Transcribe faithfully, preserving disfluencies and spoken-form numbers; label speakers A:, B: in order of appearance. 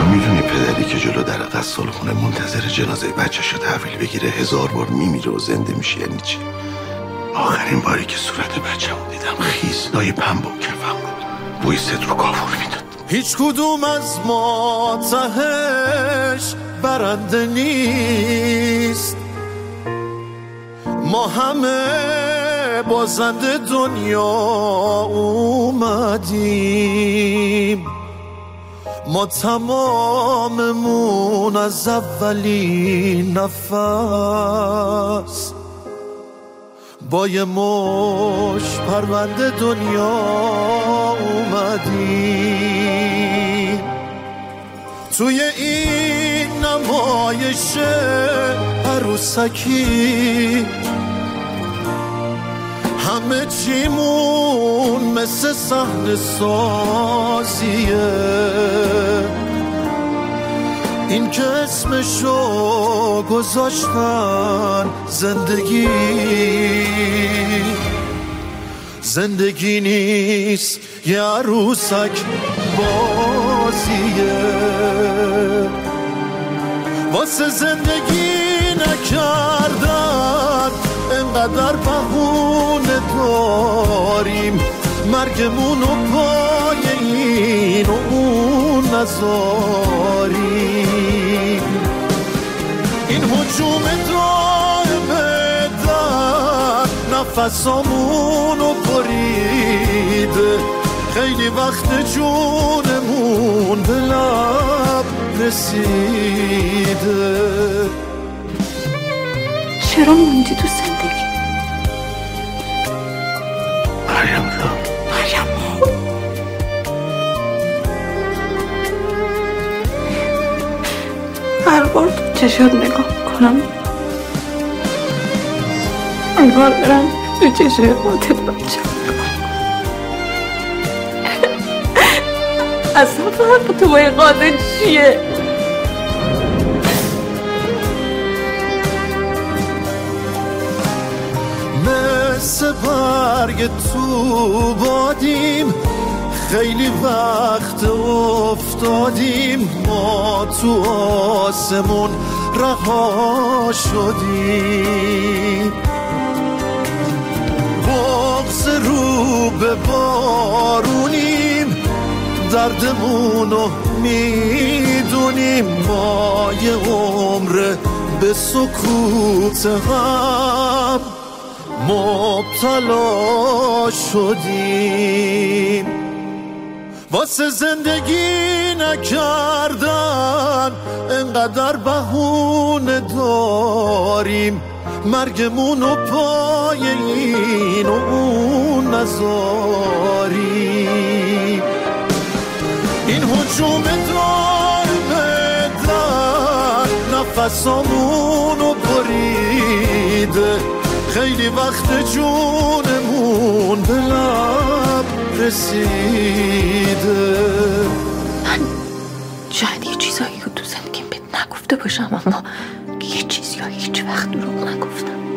A: میدونی پدری که جلو در غسالخونه منتظر جنازه بچه‌شو تحویل بگیره هزار بار میمیره و زنده میشه یعنی چی؟ آخرین باری که صورت بچه‌مو دیدم خیسنای پنبه و کفم بود، بوی صدر و کافور میداد.
B: هیچ کدوم از ما تهش برنده نیست، ما همه بازنده دنیا اومدیم، ما تماممون از اولین نفس با یه مش پرونده دنیا اومدیم. توی این نمایش عروسکی همه چیمون مثل صحنه سازیه، این که اسمشو گذاشتن زندگی، زندگی نیست یه عروسک بازیه. واسه زندگی نکردن انقدر بهونه داریم، مرگمونو پای این و اون نذاریم. این هجوم دائمه در نفسامونو بریده، خیلی وقت جونمون به لب رسیده.
C: چرا موندی تو زندگی؟
A: مریم جان،
C: مریم هر بار تو چشات نگاه کنم انگار برم تو چشای قاتل بچم اصلا فرق تو با این قاتل چیه؟
B: مثل برگ تو بادیم، خیلی وقت افتادیم، ما تو آسمون رها شدیم. بغض رو به بارونیم، دردمونو میدونیم، ما یه عمر به سکوت هم مبتلا شدیم. واسه زندگی نکردن انقدر بهونه داریم، مرگمونو پای این و اون نذاریم. این هجوم دائمه در نفسامونو بریده، خیلی وقت جونمون به لب رسیده.
C: من شاید یه چیزایی که تو زندگیم بهت نگفته باشم، اما یه چیزی ها هیچ وقت دروغ نگفتم.